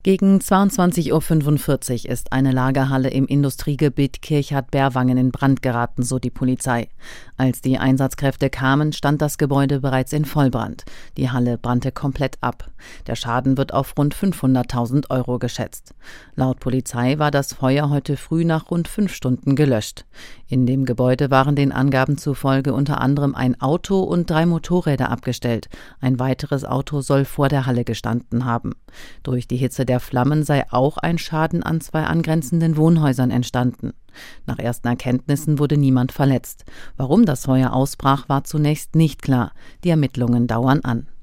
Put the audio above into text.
Gegen 22:45 Uhr ist eine Lagerhalle im Industriegebiet Kirchardt-Berwangen in Brand geraten, so die Polizei. Als die Einsatzkräfte kamen, stand das Gebäude bereits in Vollbrand. Die Halle brannte komplett ab. Der Schaden wird auf rund 500.000 Euro geschätzt. Laut Polizei war das Feuer heute früh nach rund 5 Stunden gelöscht. In dem Gebäude waren den Angaben zufolge unter anderem ein Auto und 3 Motorräder abgestellt. Ein weiteres Auto soll vor der Halle gestanden haben. Durch die Hitze der Flammen sei auch ein Schaden an 2 angrenzenden Wohnhäusern entstanden. Nach ersten Erkenntnissen wurde niemand verletzt. Warum das Feuer ausbrach, war zunächst nicht klar. Die Ermittlungen dauern an.